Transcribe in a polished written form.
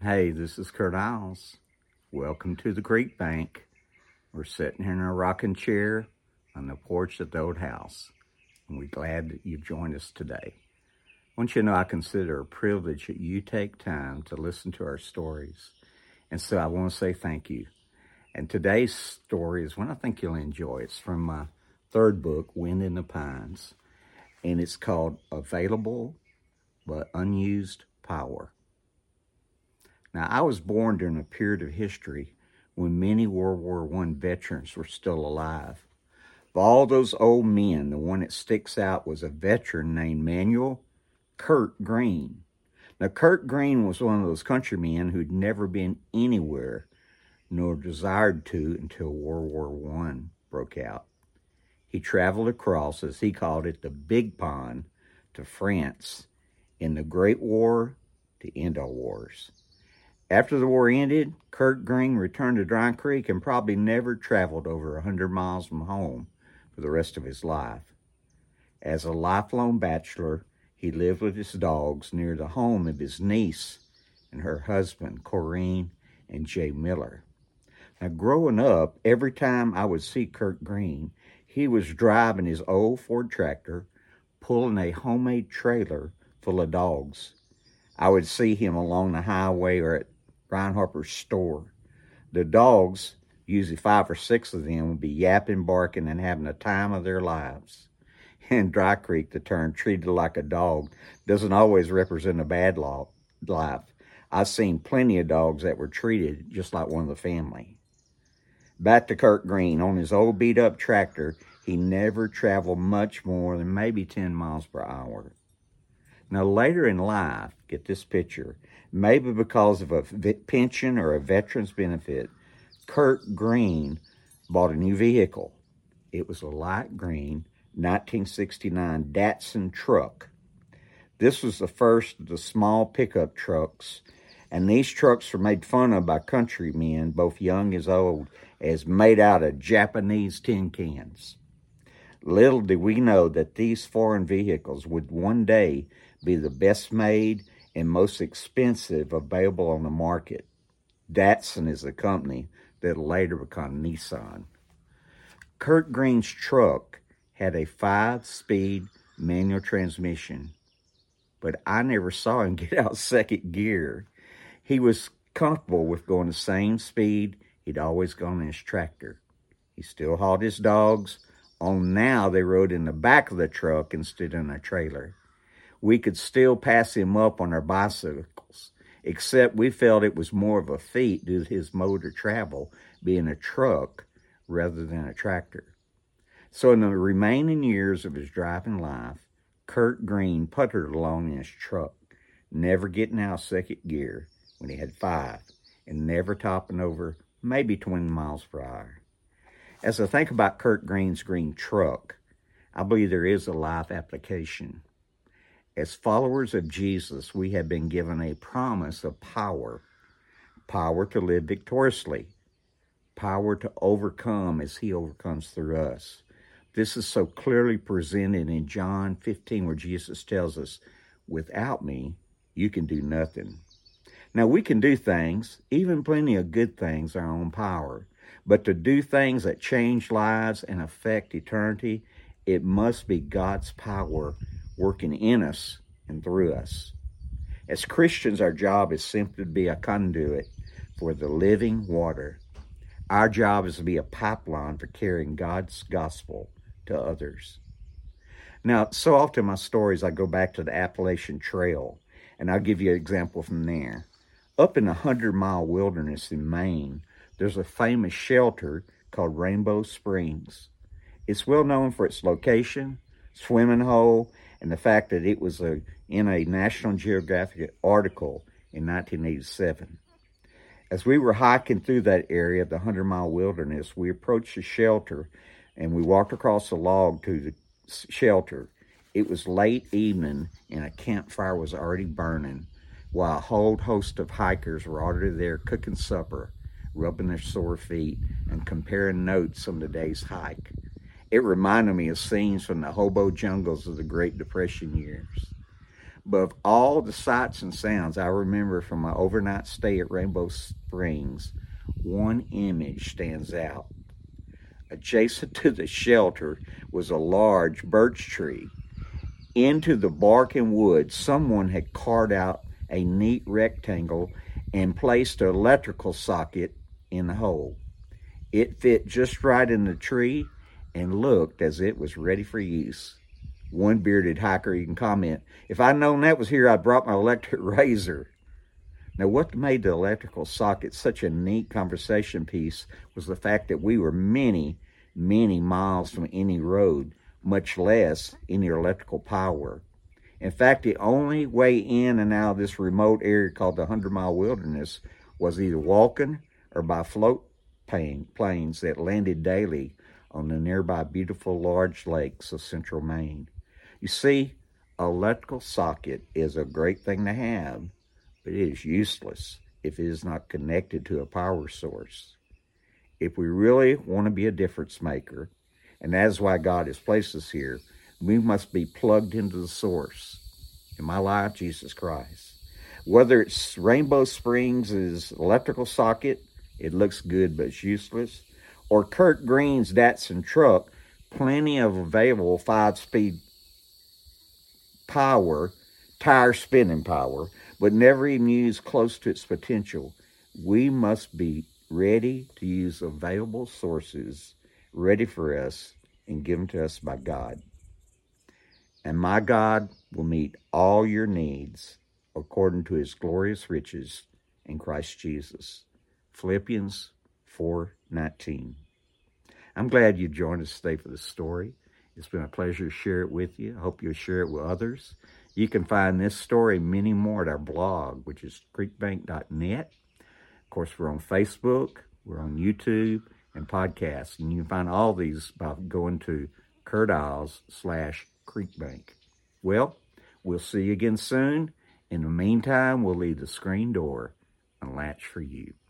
Hey, this is Kurt Isles. Welcome to the Creek Bank. We're sitting here in a rocking chair on the porch of the old house, and we're glad that you've joined us today. I want you to know I consider it a privilege that you take time to listen to our stories, and so I want to say thank you. And today's story is one I think you'll enjoy. It's from my third book, Wind in the Pines, and it's called Available but Unused Power. Now, I was born during a period of history when many World War I veterans were still alive. Of all those old men, the one that sticks out was a veteran named Manuel Kurt Green. Now, Kurt Green was one of those countrymen who'd never been anywhere, nor desired to until World War I broke out. He traveled across, as he called it, the Big Pond to France in the Great War to end all wars. After the war ended, Kurt Green returned to Dry Creek and probably never traveled over 100 miles from home for the rest of his life. As a lifelong bachelor, he lived with his dogs near the home of his niece and her husband, Corinne and Jay Miller. Now, growing up, every time I would see Kurt Green, he was driving his old Ford tractor, pulling a homemade trailer full of dogs. I would see him along the highway or at Brian Harper's store. The dogs, usually 5 or 6 of them, would be yapping, barking, and having the time of their lives. In Dry Creek, the term treated like a dog doesn't always represent a bad life. I've seen plenty of dogs that were treated just like one of the family. Back to Kurt Green. On his old beat-up tractor, he never traveled much more than maybe 10 miles per hour. Now, later in life, get this picture, maybe because of a pension or a veteran's benefit, Kurt Green bought a new vehicle. It was a light green 1969 Datsun truck. This was the first of the small pickup trucks, and these trucks were made fun of by countrymen, both young as old, as made out of Japanese tin cans. Little did we know that these foreign vehicles would one day be the best made and most expensive available on the market. Datsun is the company that later became Nissan. Kurt Green's truck had a 5-speed manual transmission, but I never saw him get out second gear. He was comfortable with going the same speed he'd always gone in his tractor. He still hauled his dogs. On now, they rode in the back of the truck instead of in a trailer. We could still pass him up on our bicycles, except we felt it was more of a feat due to his mode of travel being a truck rather than a tractor. So in the remaining years of his driving life, Kurt Green puttered along in his truck, never getting out of second gear when he had 5, and never topping over maybe 20 miles per hour. As I think about Kurt Green's green truck, I believe there is a life application. As followers of Jesus, we have been given a promise of power to live victoriously, power to overcome as he overcomes through us. This is so clearly presented in John 15, where Jesus tells us, without me, you can do nothing. Now, we can do things, even plenty of good things, our own power. But to do things that change lives and affect eternity, it must be God's power working in us and through us. As Christians, our job is simply to be a conduit for the living water. Our job is to be a pipeline for carrying God's gospel to others. Now, so often in my stories, I go back to the Appalachian Trail, and I'll give you an example from there. Up in the 100-mile wilderness in Maine, there's a famous shelter called Rainbow Springs. It's well known for its location, swimming hole, and the fact that it was in a National Geographic article in 1987. As we were hiking through that area of the 100-mile wilderness, we approached the shelter, and we walked across the log to the shelter. It was late evening, and a campfire was already burning, while a whole host of hikers were already there cooking supper, rubbing their sore feet, and comparing notes on the day's hike. It reminded me of scenes from the hobo jungles of the Great Depression years. But of all the sights and sounds I remember from my overnight stay at Rainbow Springs, one image stands out. Adjacent to the shelter was a large birch tree. Into the bark and wood, someone had carved out a neat rectangle and placed an electrical socket in the hole. It fit just right in the tree and looked as it was ready for use. One bearded hiker even commented, "If I'd known that was here, I'd brought my electric razor." Now, what made the electrical socket such a neat conversation piece was the fact that we were many, many miles from any road, much less any electrical power. In fact, the only way in and out of this remote area called the 100-Mile Wilderness was either walking or by float planes that landed daily on the nearby beautiful large lakes of central Maine. You see, an electrical socket is a great thing to have, but it is useless if it is not connected to a power source. If we really want to be a difference maker, and that is why God has placed us here, we must be plugged into the source. In my life, Jesus Christ. Whether it's Rainbow Springs' electrical socket, it looks good but it's useless, or Kurt Green's Datsun truck, plenty of available 5-speed power, tire spinning power, but never even used close to its potential. We must be ready to use available sources ready for us and given to us by God. And my God will meet all your needs according to his glorious riches in Christ Jesus. Philippians 4:19. I'm glad you joined us today for this story. It's been a pleasure to share it with you. I hope you'll share it with others. You can find this story and many more at our blog, which is creekbank.net. Of course, we're on Facebook, we're on YouTube, and podcasts. And you can find all these by going to kurtiles.com/creekbank. Well, we'll see you again soon. In the meantime, we'll leave the screen door unlatched for you.